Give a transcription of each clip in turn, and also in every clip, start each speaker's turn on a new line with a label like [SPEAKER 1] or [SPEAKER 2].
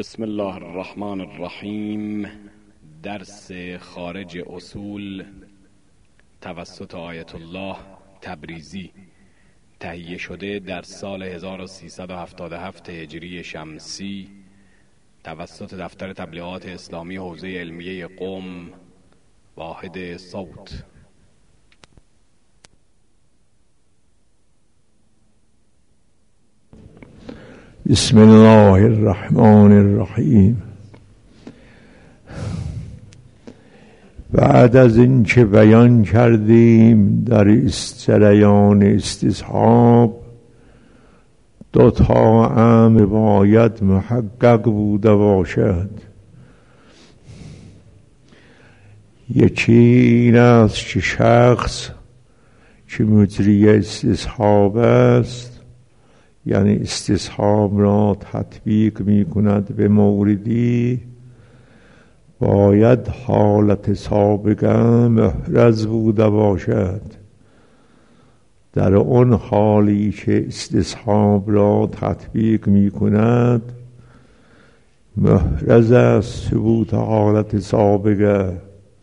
[SPEAKER 1] بسم الله الرحمن الرحیم. درس خارج اصول توسط آیت الله تبریزی، تهیه شده در سال 1377 هجری شمسی توسط دفتر تبلیغات اسلامی حوزه علمیه قم، واحد صوت.
[SPEAKER 2] بسم الله الرحمن الرحیم. بعد از این که بیان کردیم در جریان استصحاب دو تا امر باید محقق بوده باشد. یکی این است که شخص که مجری استصحاب است، یعنی استصحاب را تطبیق می کند به موردی، باید حالت سابقه محرز بوده باشد. در آن حالی که استصحاب را تطبیق می کند محرز است ثبوت حالت سابقه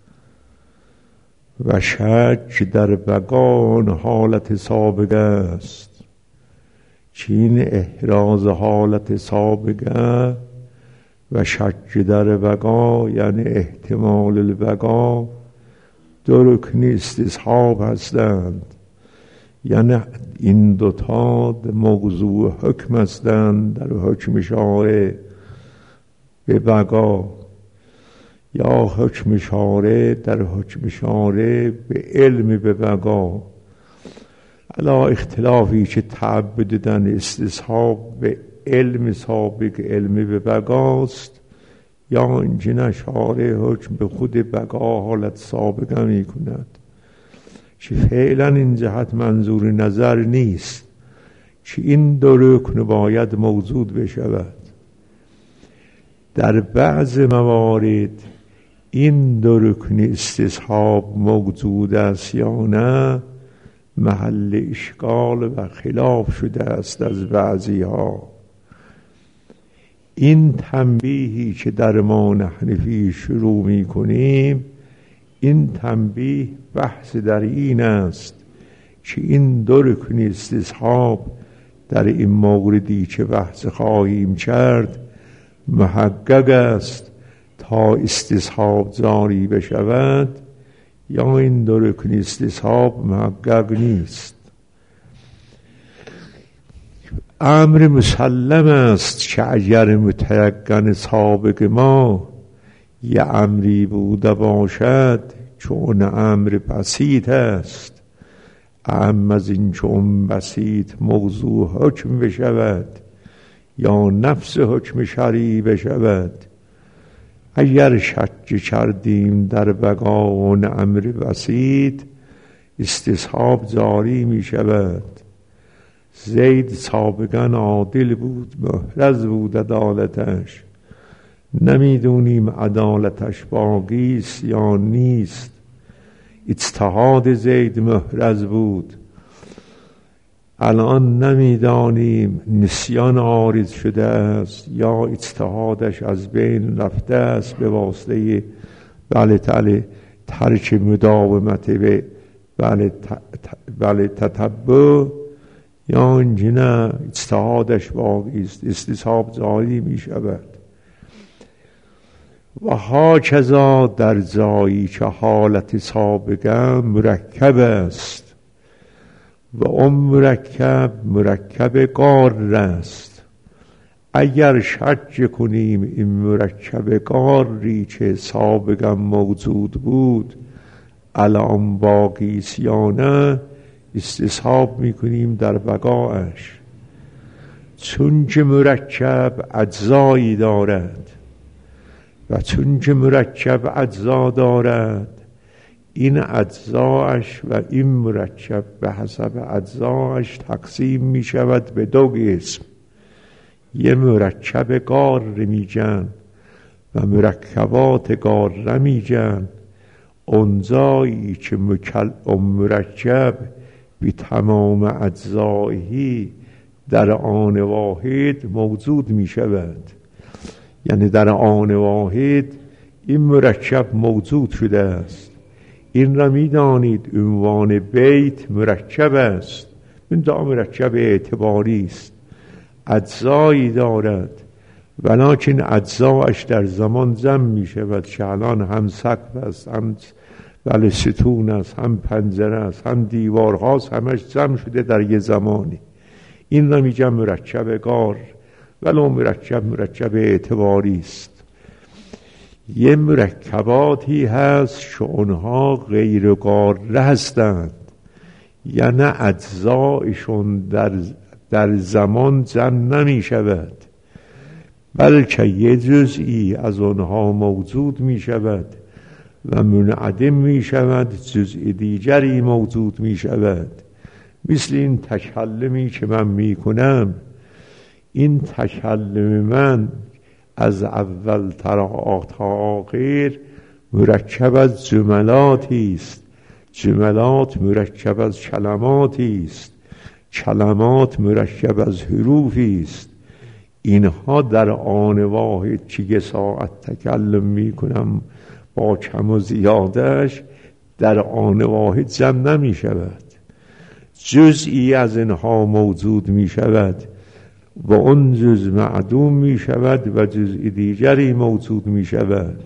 [SPEAKER 2] و شک در بقا آن حالت سابقه است. چین احراز حالت سابقه و شک در بقا یعنی احتمال البقا دو رکن استصحاب هستند، یعنی این دوتا موضوع حکم هستند در حکم اشاره به بقا یا حکم اشاره در حکم اشاره به علم به بقا. علا اختلافی که تعبد دادن استصحاب به علم سابق علم به بقاست یا اینکه اشاره حکم به خود بقا حالت سابقه می کند، که فعلا این جهت منظور نظر نیست که این دو رکن باید موجود بشود. در بعض موارد این دو رکن استصحاب موجود است یا نه محل اشکال و خلاف شده است از بعضی ها. این تنبیهی که در ما نحنفی شروع می کنیم، این تنبیه بحث در این است که این دو رکن استصحاب در این موردی که بحث خواهیم کرد محقق است تا استصحاب جاری بشود یا این دو رکن استصحاب محقق نیست. امر مسلم است که اگر متیقن سابق ما یه امری بوده باشد چون امر بسیط است، اما از این چون بسیط موضوع حکم بشود یا نفس حکم شرعی بشود، اگر شک کردیم در بقا و امر بسیط استصحاب جاری می شود. زید سابقا عادل بود، محرز بود عدالتش، نمیدونیم عدالتش باقی است یا نیست. اجتهاد زید محرز بود، الان نمیدانیم نسیان عارض شده است یا اجتهادش از بین رفته است به واسطه ترک مداومت به تتبع، یا اینکه نه اجتهادش باقی است، استصحاب جاری می شود. و هاکذا در جایی که حالت سابقه مرکب است و اون مرکب قار است، اگر شک کنیم این مرکب قاری که سابقا موجود بود الان باقی است یا نه استصحاب میکنیم در بقاش. چون که مرکب اجزایی دارد و چون که مرکب اجزا دارد، این اجزاش و این مرکب به حسب اجزاش تقسیم می شود به دو قسم. یه مرکب قار میگن و مرکبات قاره میگن. اونجایی که مرکب به تمام اجزایی در آن واحد موجود می شود، یعنی در آن واحد این مرکب موجود شده است. این را می دانید عنوان بیت مرکب است. این دا مرکب اعتباری است، اجزایی دارد، ولکن اجزایش در زمان جمع می شود که الان هم سقف است، هم ستون است، هم پنجره است، هم دیوارهاست، همش جمع شده در یه زمانی. این را میگم مرکب گار، ولو مرکب اعتباری است. یه مرکباتی هست که اونها غیر گاره هستند، یعنی اجزایشون در زمان جمع نمی شود، بلکه یه جزئی از اونها موجود می شود و منعدم می شود، جزء دیگری موجود می شود. مثل این تکلمی که من می کنم، این تکلم من از اول تا آخر مرکب از جملاتی است، جملات مرکب از کلماتی است، کلمات مرکب از حروفی است. اینها در آن واحد که یه ساعت تکلم می کنم با کم و زیادش در آن واحد جمع نمی شود، جزئی از اینها موجود می شود و اون جز معدوم می شود و جزء دیگری موجود می شود.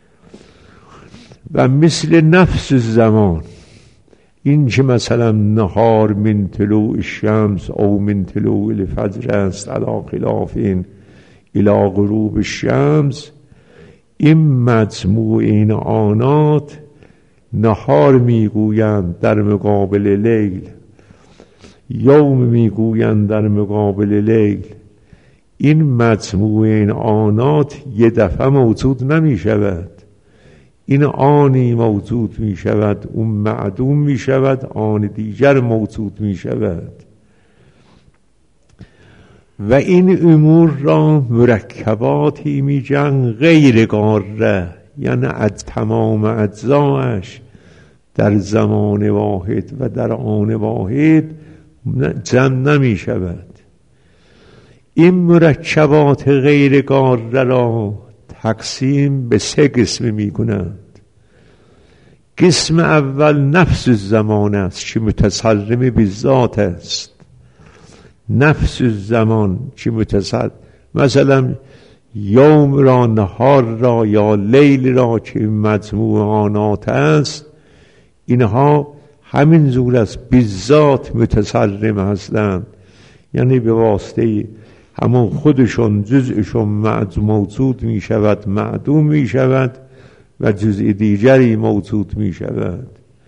[SPEAKER 2] و مثل نفس الزمان، این که مثلا نهار من طلوع الشمس او من طلوع الفجر است علی خلاف این الی غروب الشمس، این مجموع این آنات نهار میگویند در مقابل لیل، یوم میگویند در مقابل لیل. این مجموع این آنات یه دفعه موجود نمی شود، این آنی موجود می شود، اون معدوم می شود، آن دیگر موجود می شود. و این امور را مرکباتی می جن غیر گاره، یعنی از تمام اجزایش در زمان واحد و در آن واحد جمع نمی شود. این مرکبات غیر گاره را تقسیم به 3 قسم می کنند. قسم اول نفس الزمان است که متصرم بالذات است. نفس الزمان که متصرم، مثلا یوم را، نهار را یا لیل را که مجموع آنات است، اینها همین زور است، بالذات متصرم هستند، یعنی به واسطه همون خودشون جزءشون موجود می شود، معدوم می شود و جزء دیگری موجود می شود.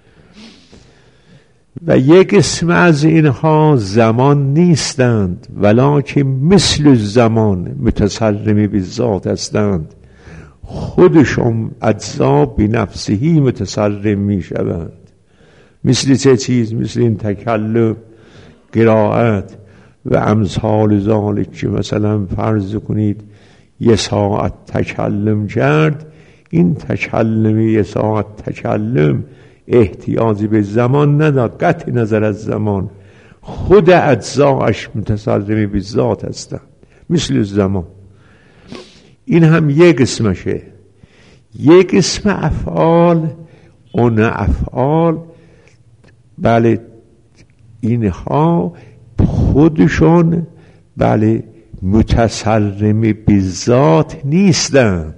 [SPEAKER 2] و یک قسم از اینها زمان نیستند، ولکن مثل زمان متصرم بالذات هستند، خودشون اجزا بنفسهی متصرم می شود. مثل چه چیز؟ مثل این تکلم، قرائت و امثال ذالک که مثلا فرض کنید 1 ساعت تکلم کرد، این تکلم 1 ساعت تکلم احتیاجی به زمان نداد، قطع نظر از زمان، خود اجزاش متصرم بالذات هستند مثل زمان. این هم یک قسمشه. یک قسم افعال، اون افعال بله اینها خودشون بله متصرم بالذات نیستند،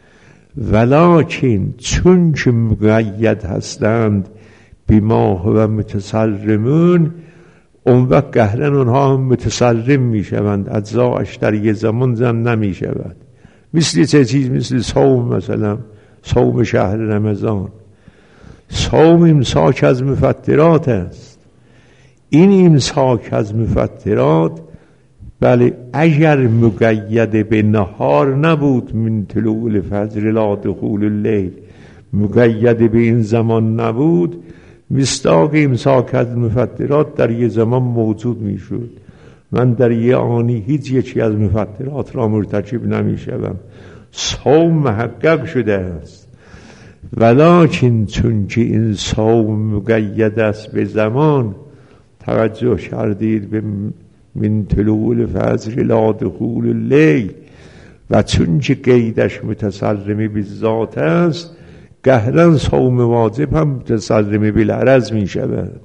[SPEAKER 2] ولکن چون که مقید هستند بما هو متصرمون، اون وقت قهرن اونها متصرم می شوند، اجزاش در یه زمان جمع نمی شود. مثل چه چیز؟ مثل صوم، مثلا صوم شهر رمضان. صوم امساک از مفطرات است. این امساک از مفطرات بله اگر مقید به نهار نبود، من طلوع الفجر الی دخول اللیل، مقید به این زمان نبود، مصداق امساک از مفطرات در یه زمان موجود می شد. من در یه آنی هیچ یکی از مفطرات را مرتکب نمی شدم، صوم محقق شده است. ولکن چون که این صوم مقید است به زمان، توجه کردید به من طلوع الفجر الی دخول اللیل، و چون که قیدش متسلم بالذات است، گهرن صوم واجب هم متسلم بالعرض می شود.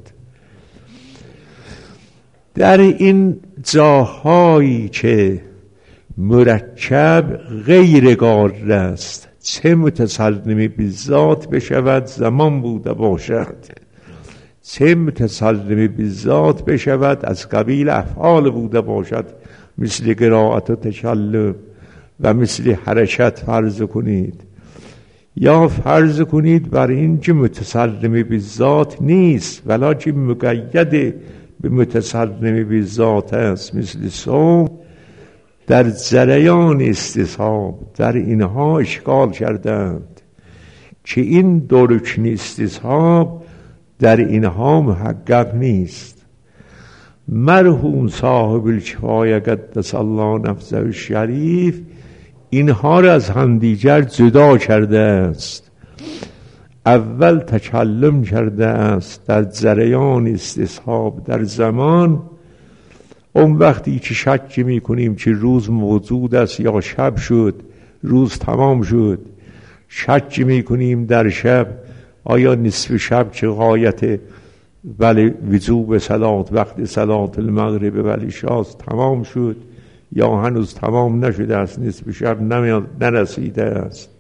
[SPEAKER 2] در این جاهایی که مرکب غیر قاره است، چه متسلم بالذات بشود زمان بوده باشد، چه متسلم بالذات بشود از قبیل افعال بوده باشد، مثل قرائت و تکلم و مثل حرکت فرض کنید، یا فرض کنید بر این که متسلم بالذات نیست ولکن مقید به متسلم بالذات است، مثل صوم، در جریان استصحاب در اینها اشکال کردند که این دو رکن استصحاب در اینها محقق نیست. مرحوم صاحب الکفایه قدس الله نفسه الشریف اینها را از همدیگر جدا کرده است. اول تکلم کرده است در جریان استصحاب در زمان، اون وقتی که شک می کنیم که روز موجود است یا شب شد، روز تمام شد، شک می کنیم در شب آیا نصف شب که غایت ولی وجوب صلات وقت صلات المغرب ولی شاست تمام شد یا هنوز تمام نشده است، نصف شب نرسیده است.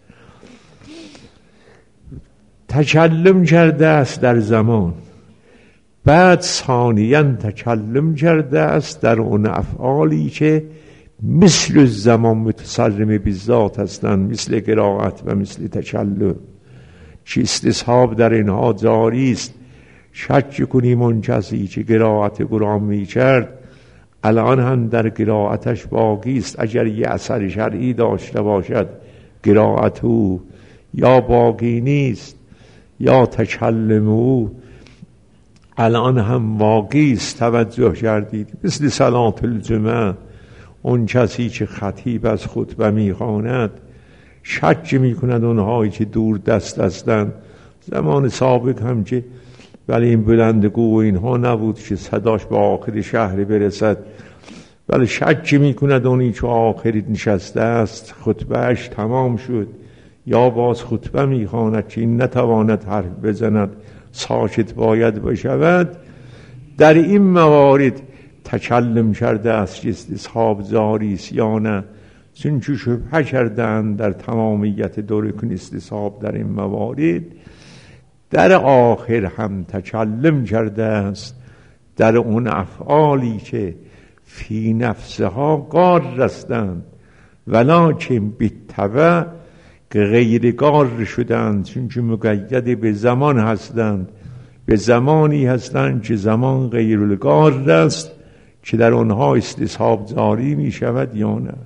[SPEAKER 2] تکلم کرده است در زمان، بعد ثانیاً تکلم کرده است در اون افعالی که مثل زمان متسلم بالذات هستند، مثل قرائت و مثل تکلم، که استصحاب در اینها جاری است. شک کنیم اون کسی که قرائت قرآن می کرد الان هم در قرائتش باقی است، اگر یه اثر شرعی داشته باشد قرائت او یا باقی نیست، یا تکلم او الان هم واقعی است. توجه کردید؟ مثل صلات الجمعه، اون کسی که خطیب از خطبه میخواند شک میکند اونهایی که دور دست هستند، زمان سابق هم که ولی این بلندگو و اینها نبود که صداش به آخر شهر برسد، ولی شک میکند اونی که آخری نشسته است خطبهش تمام شد یا باز خطبه میخواند که این نتواند حرف بزند، ساکت باید بشود. در این موارد تکلم کرده است که استصحاب جاری است یا نه، چون که شبهه کردند در تمامیت دو رکن استصحاب در این موارد. در آخر هم تکلم کرده است در اون افعالی که فی نفسها قار هستند ولکن بالطبع غیر قار شدند، چون که مقید به زمان هستند، به زمانی هستند که زمان غیر القار است که در آنها استصحاب جاری می شود یا نه.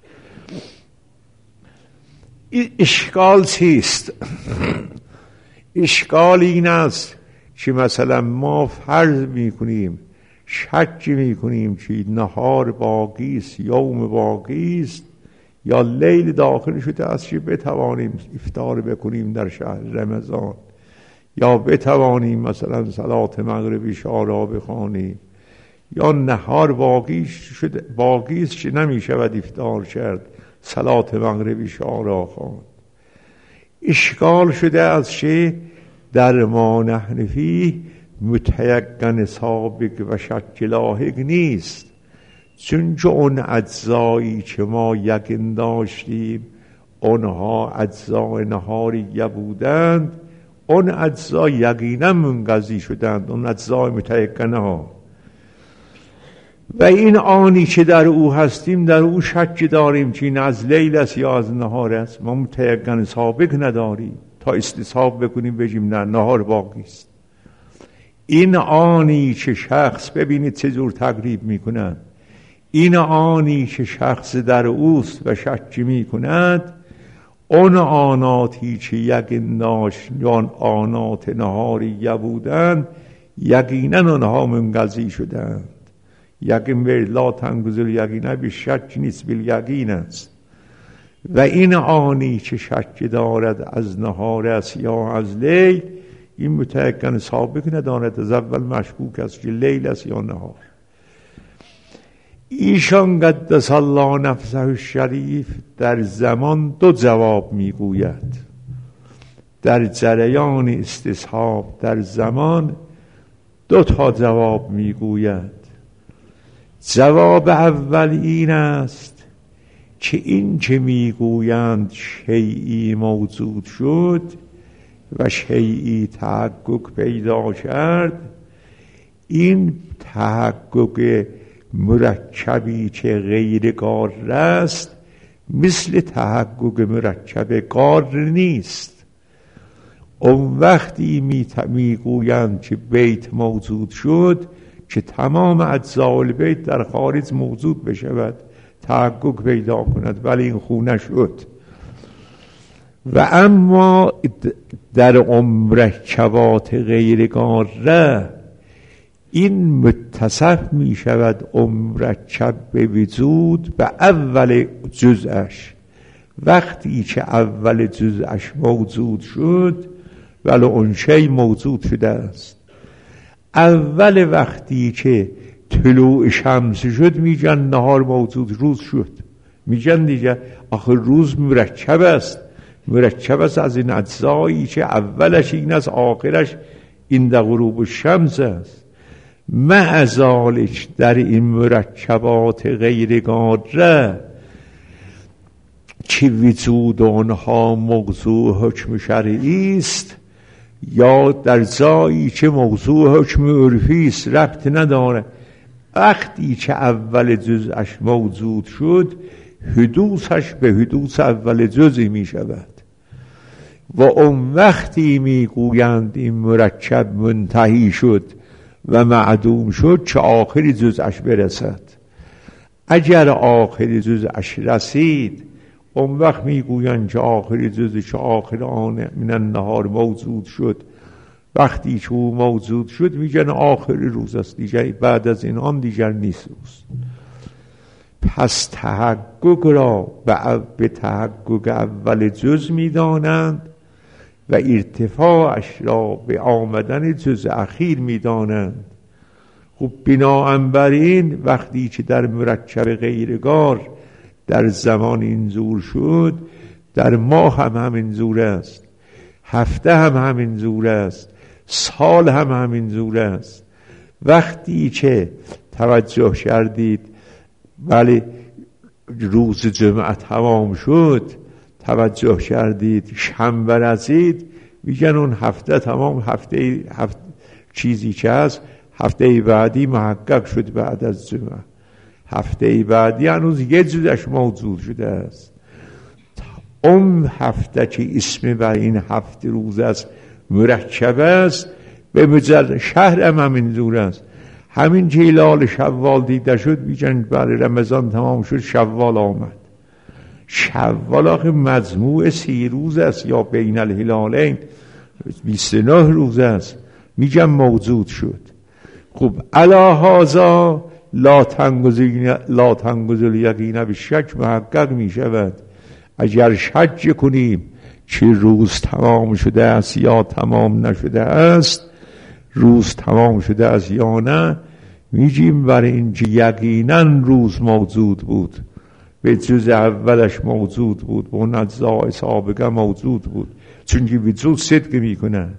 [SPEAKER 2] اشکال چیست؟ اشکال این است که مثلا ما فرض می کنیم، شک می کنیم که نهار باقی است، یوم باقی است، یا لیل داخل شده است که بتوانیم افطار بکنیم در شهر رمضان، یا بتوانیم مثلا صلات مغرب عشا را بخوانیم، یا نهار باقی است که نمی شود افطار کرد، صلات مغرب عشا را خواند. اشکال شده است که در ما نحن فیه متیقن سابق و شک لاحق نیست، چون که اون اجزایی که ما یقین داشتیم اونها اجزای نهاریه بودند، اون اجزا یقینا منقضی شدند، اون اجزای متیقنه ها، و این آنی که در او هستیم در او شک داریم که این از لیل است یا از نهار است، ما متیقن سابق نداریم تا استصحاب بکنیم بگیم نه نهار باقی است. این آنی که شخص، ببینید چجور تقریب میکنند، این آنی که شخص در اوست و شک می کند، اون آناتی که یقین داشت یا آنات نهاریه بودند یقینا آنها منقضی شدند. یقین به لا تنگذل یقینه به شک نیست، بل یقین است. و این آنی که شک دارد از نهار است یا از لیل، این متیقن سابق ندارد، از اول مشکوک است که لیل است یا نهار. ایشان قدس الله نفسه الشریف در زمان دو جواب میگوید. در جریان استصحاب در زمان دو تا جواب میگوید. جواب اول این است که این که میگویند شیئی موجود شد و شیئی تحقق پیدا کرد، این تحقق مرکبی که غیر قار است مثل تحقق مرکب قار نیست. اون وقتی میگویند که بیت موجود شد که تمام اجزاء البیت در خارج موجود بشود، تحقق پیدا کند، ولی این خو نشد. و اما در مرکبات غیر قاره این متصف می شود مرکب به وجود به اول جزءش. وقتی که اول جزءش موجود شد ولی اون شی موجود شده است. اول وقتی که طلوع شمس شد میگن نهار موجود، روز شد. میگن دیگه آخر روز مرکب است، مرکب است از این اجزایی که اولش این است آخرش این در غروب الشمس است. مع ذالک در این مرکبات غیر قاره که وجود آنها موضوع حکم شرعی است یا در جایی که موضوع حکم عرفی است ربط نداره، وقتی که اول جزءش موجود شد حدوثش به حدوث اول جزئی می شود و اون وقتی می گویند این مرکب منتهی شد و معدوم شد که آخر جزءش برسد. اگر آخر جزءش رسید اون وقت می گویند که آخر جزء که آخر آن من النهار موجود شد. وقتی که او موجود شد میگن آخر روز است، دیگر بعد از این آن دیگر نیست روز. پس تحقق را به تحقق اول جز میدانند و ارتفاعش را به آمدن جز اخیر میدانند. خب بنابر این وقتی که در مرکب غیرگار در زمان اینجور شد، در ماه هم همینجور است، هفته هم همینجور است، سال هم همینجور است. وقتی که توجه کردید ولی روز جمعه تمام شد، توجه کردید شنبه رسید، میگن اون هفته تمام، هفته چیزی که هست هفته بعدی محقق شد بعد از جمعه. هفته بعدی هنوز یه جزش موجود شده است. اون هفته که اسم بر این هفته روز است مرکب است، به مجرد شهر هم همینجور است. همین که هلال شوال دیده شد میگن برای رمضان تمام شد، شوال آمد. شوال آخه مجموع 30 روز است یا بین الهلالین 29 روز است، میگن موجود شد. خب علا هذا لا تنگذ الیقین بالشک محقق می شود. اگر شک کنیم که روز تمام شده است یا تمام نشده است، روز تمام شده است یا نه، میگیم برای اینکه یقینا روز موجود بود، به جز اولش موجود بود، به اون اجزای سابقه موجود بود، چون که وجود صدق میکند.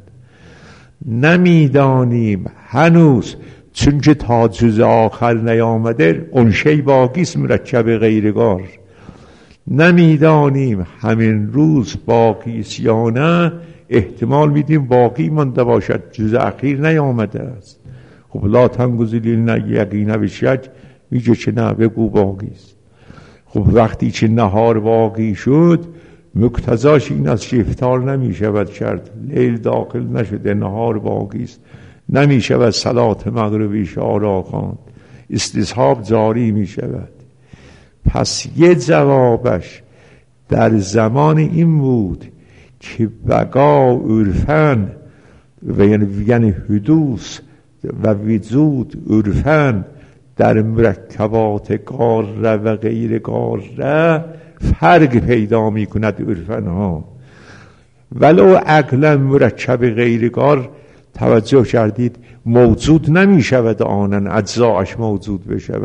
[SPEAKER 2] نمیدانیم هنوز، چون که تا جز آخر نیامده اون شی باقیست مرکب غیرگار. نمیدانیم همین روز باقیست یا نه، احتمال میدیم باقی مانده باشد، جز اخیر نیامده است. خب لا تنگذل یقین بالشک میگه که نه، بگو باقیست. خب وقتی که نهار باقی شد مقتضاش این است که افطار نمی شود کرد، لیل داخل نشده، نهار باقیست، نمی شود صلات مغربی شارا خواند، استصحاب جاری می شود. پس یه جوابش در زمان این بود که بقا عرفن و یعنی حدوث و وجود عرفن در مرکبات قاره و غیر قاره فرق پیدا می کند عرفن ها. ولو عقلا مرکب غیر قار توجه کردید موجود نمی شود، آنن اجزاش موجود بشود،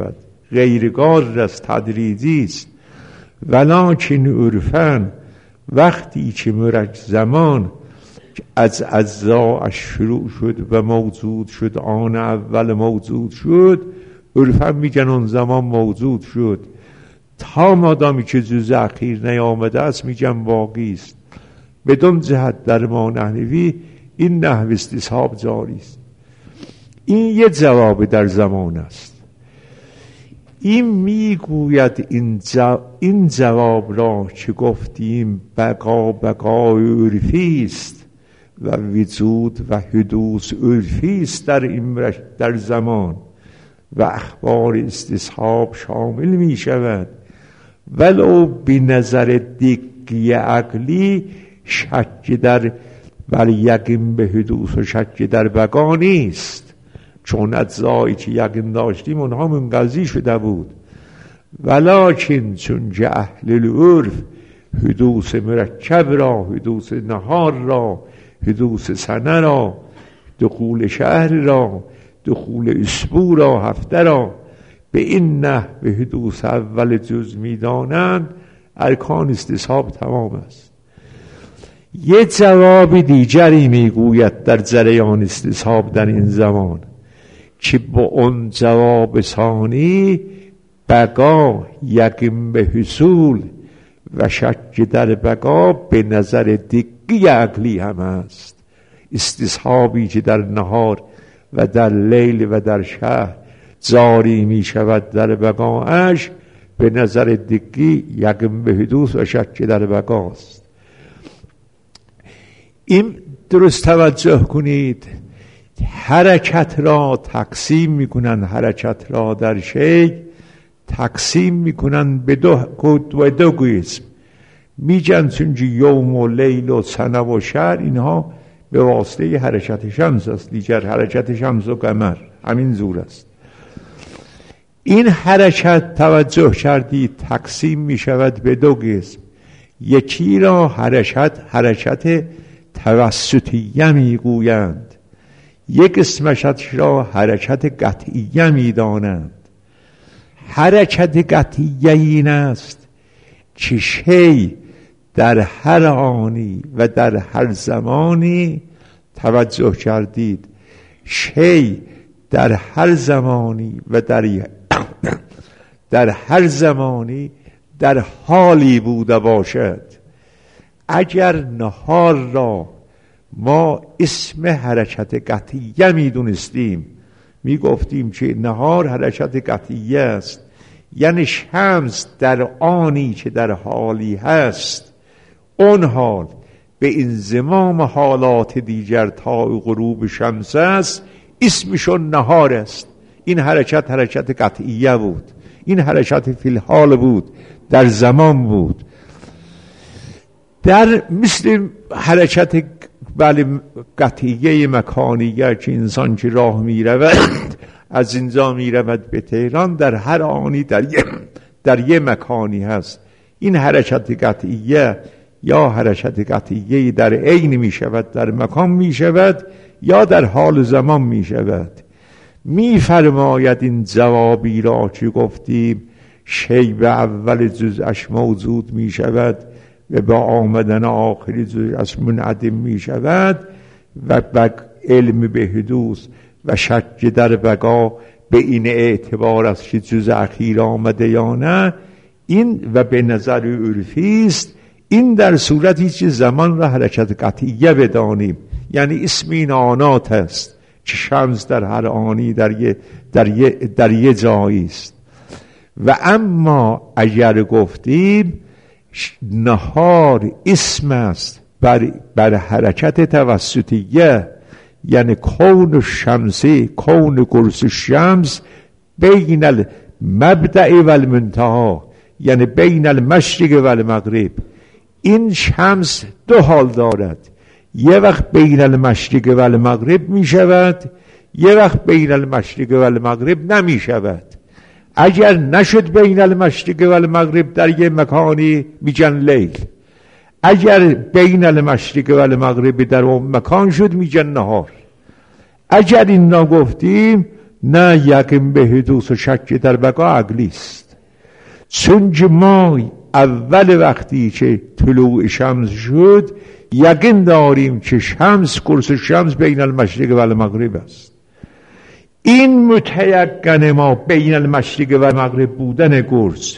[SPEAKER 2] غیرگار از تدریجی است. ولکن عرفن وقتی که مرج زمان از اجزاش شروع شد و موجود شد، آن اول موجود شد، عرفن میگن اون زمان موجود شد. تا مادامی که جز اخیر نیامده است میگن باقی است. بدون جهت در ما نحوی این نحو استصحاب جاری است. این یه جواب در زمان است. این میگوید این جواب را که گفتیم بقای عرفی است و وجود و حدوث عرفی است در زمان و اخبار استصحاب شامل می شود، ولو به نظر دقی عقلی شک در ولی یقین به حدوث و شک در بقا نیست، چون اجزایی که یقین داشتیم اونها منقضی شده بود. ولکن چون که اهل العرف حدوث مرکب را، حدوث نهار را، حدوث سنه را، دخول شهر را، دخول اسبوع را، هفته را به این نحو به حدوث اول جز میدانند، ارکان استصحاب تمام است. یه جواب دیگری میگوید در جریان استصحاب در این زمان که با اون جواب ثانی بقا یقین به حصول و شک در بقا به نظر دقی عقلی هم است. استصحابی که در نهار و در لیل و در شهر جاری می شود در بقاش به نظر دقی یقین به حدوث و شک در بقاست. این درست توجه کنید. حرکت را تقسیم میکنن، حرکت را در شی تقسیم میکنن به دو قسم. میگن چونکه یوم و لیل و سنه و شهر اینها به واسطه حرکت شمس است، دیگر حرکت شمس و قمر همین زور است. این حرکت توجه کردید تقسیم میشود به دو قسم. یکی را حرکت توسطیه میگویند، یک قسمش را حرکت قطعیه میدانند. حرکت قطعیه این است که شی در هر آنی و در هر زمانی، توجه کردید، شی در هر زمانی و در هر زمانی در حالی بوده باشد. اگر نهار را ما اسم حرکت قطعیه میدونستیم، میگفتیم که نهار حرکت قطعیه است، یعنی شمس در آنی که در حالی هست، اون حال به انضمام حالات دیگر تا غروب شمس است، اسمشون نهار است. این حرکت قطعیه بود، این حرکت فی الحال بود، در زمان بود. در مثل حرکت قطعیه مکانیه که انسان که راه می رود از اینجا می رود به تهران، در هر آنی در یه مکانی هست. این حرکت قطعیه یا حرکت قطعیه در عین می شود، در مکان می شود یا در حال زمان می شود. می فرماید این جوابی را که گفتیم شی به اول جزءش موجود می شود و با آمدن آخری جزءش منعدم می شود و علم به حدوث و شک در بقا به این اعتبار است که جزء اخیر آمده یا نه، این و به نظر عرفی است. این در صورتی که زمان را حرکت قطعیه بدانیم، یعنی اسم این آنات است که شمس در هر آنی در یه جایی است. و اما اگر گفتیم نهار اسم است بر حرکت توسطیه، یعنی کون شمسی، کون قرص شمس بین المبدأ و المنتها، یعنی بین المشرق و المغرب. این شمس دو حال دارد، یه وقت بین المشرق و المغرب می شود، یه وقت بین المشرق و المغرب نمی شود. اگر نشد بین المشرق و المغرب در یه مکانی میگن لیل، اگر بین المشرق و المغرب در اون مکان شد میگن نهار. اگر این را گفتیم نه یقین به حدوث و شک در بقا عقلی است. چون ما اول وقتی که طلوع شمس شد یقین داریم که قرص شمس بین المشرق و المغرب است. این متیقن ما بین المشرق و المغرب بودن قرص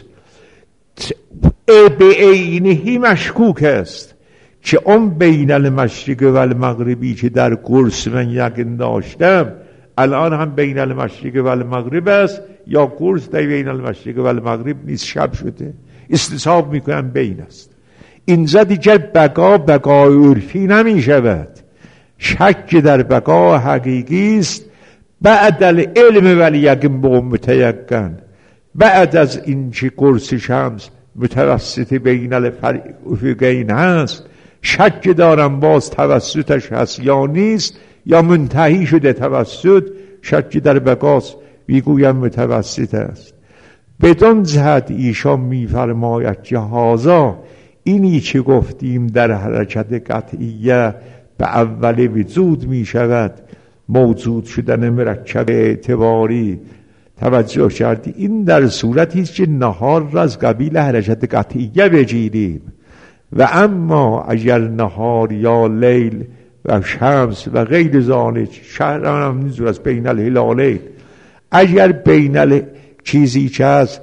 [SPEAKER 2] به عینه مشکوک است که اون بین المشرق و المغربی که در قرص من یقین داشتم الان هم بین المشرق و المغرب است یا قرص در بین المشرق و المغرب نیست، شب شده. استصحاب میکنم بین است. اینجا دیگر بقای عرفی نمی شود. شک در بقا حقیقی است بعد العلم ولی یقین به متیقن. بعد از این که قرص شمس متوسط بین الافقین هست شک دارم باز توسطش هست یا نیست یا منتهی شده توسط. شک در بقاست میگویم متوسط است. بدون جهت ایشان میفرماید که هازا اینی که گفتیم در حرکت قطعیه به اول وجود می شود موجود شدن مرکب اعتباری. توجه کردی این در صورتی است که نهار را از قبیل حرکت قطعیه بگیریم و اما اگر نهار یا لیل و شمس و غیر ذالک شهر هم نیزور از بین الهلالین اگر بین چیزی که از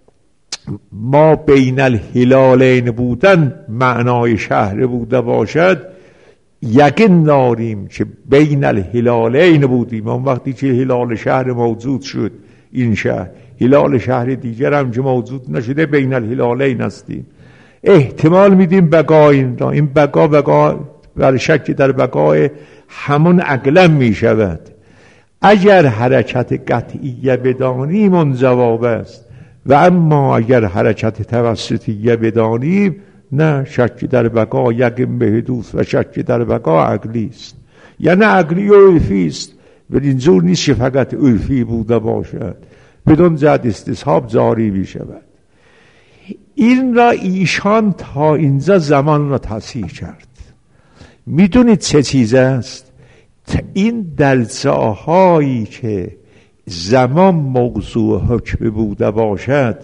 [SPEAKER 2] ما بین الهلالین بودن معنای شهر بوده باشد یقین داریم که بین الهلالین بودیم. اون وقتی که هلال شهر موجود شد این شهر هلال شهر دیگر هم که موجود نشده بین الهلالین هستیم. احتمال میدیم بقای این بقا بر شک در بقای همون عقلا میشود. اگر حرکت قطعیه بدانیم اون جواب است و اما اگر حرکت توسطیه بدانیم نه. شک در بقا یقین به حدوث و شک در بقا عقلی است. یعنی عقلی و عرفی است و اینجور نیست که فقط عرفی بوده باشد بدون جهت استصحاب جاری می شود. این را ایشان تا اینجا زمان را تصحیح کرد. میدونید چه چیز است؟ این در جاهایی که زمان موضوع حکم بوده باشد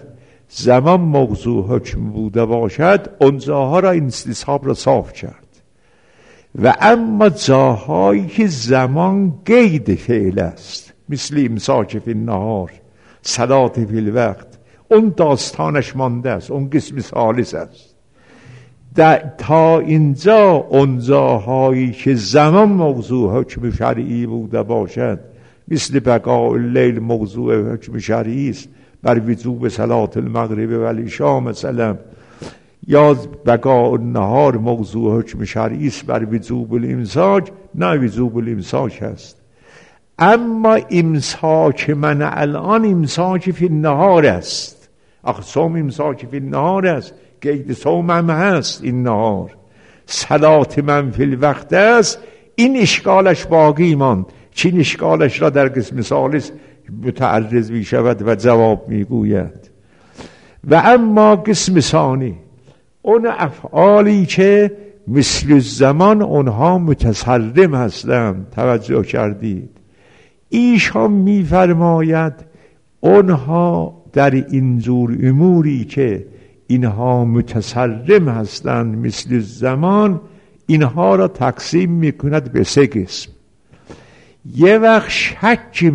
[SPEAKER 2] اون جاها را این استصحاب را صاف کرد و اما جاهایی که زمان قید فعل است مثل امساک فی النهار صلات فی الوقت اون داستانش مانده است، اون قسم ثالث است. تا اینجا اون جاهایی که زمان موضوع حکم شرعی بوده باشد مثل بقاء اللیل موضوع حکم شرعی است بر وجوب صلات المغرب و العشاء مثلا، یا بقاء النهار موضوع حکم شرعی است بر وجوب الامساک، نه وجوب الامساک است. اما امساک من الان امساک فی النهار است. اقسام امساک فی النهار است، قید صوم هم هست. این نهار صلات من فی الوقت است. این اشکالش باقی ماند. چین اشکالش را در قسم ثالث متعرض می شود و جواب می گوید. و اما قسم ثانی اون افعالی که مثل زمان اونها متصرم هستند. توجه کردید؟ ایشان می فرماید اونها در اینجور اموری که اینها متصرم هستند مثل زمان اینها را تقسیم می کند به 3 قسم. یه وقت شک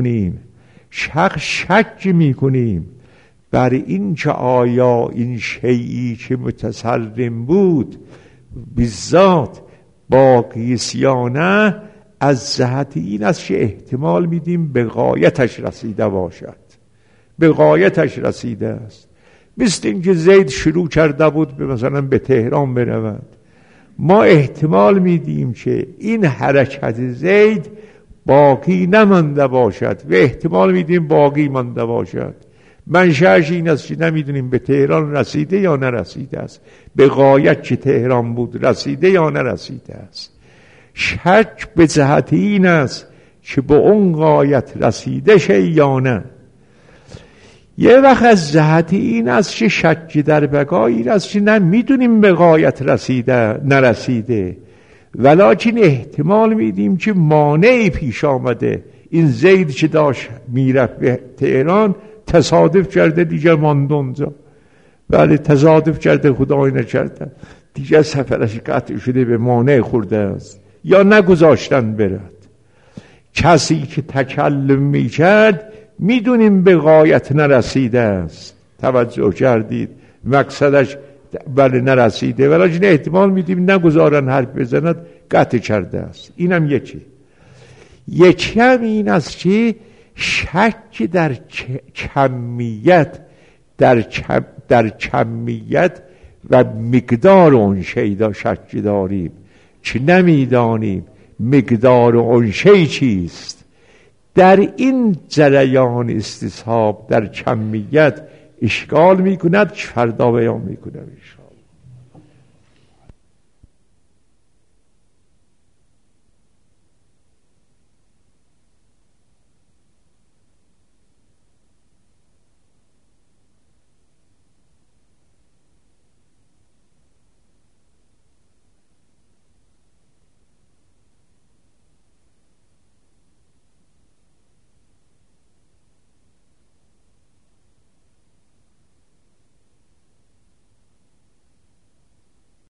[SPEAKER 2] می کنیم بر این که آیا این شیئی که متصرم بود بالذات باقی است یا نه. از جهت این است که احتمال میدیم به غایتش رسیده باشد. به غایتش رسیده است. مثل اینکه زید شروع کرده بود مثلا به تهران برود، ما احتمال میدیم که این حرکت زید باقی نمانده باشد و احتمال میدیم باقی مانده باشد. منشأش این است که نمیدونیم به تهران رسیده یا نرسیده است، به غایت که تهران بود رسیده یا نرسیده است. شک به جهت این است که به اون غایت رسیده شه یا نه. یه وقت از جهت این است که شک در بقایی است که نمیدونیم به غایت رسیده نرسیده، ولکن احتمال میدیم که مانعی پیش آمده این زید که داشت میرفت به تهران تصادف کرده دیگه مانده اونجا. بله تصادف کرده، خدای نکرده دیگه سفرش قطع شده، به مانع خورده است یا نگذاشتن برد. کسی که تکلم میکرد میدونیم به غایت نرسیده است. توجه کردید؟ مقصدش بله نرسیده، ولی احتمال میدیم نگذارن حرف بزند، قطع کرده است. اینم یکی هم این است که شک در کمیت در کمیت و مقدار اون شی دا شک داریم که نمیدانیم مقدار اون شی چیست. در این جریان استصحاب در کمیت اشکال میکند که فردا بیان میکنم.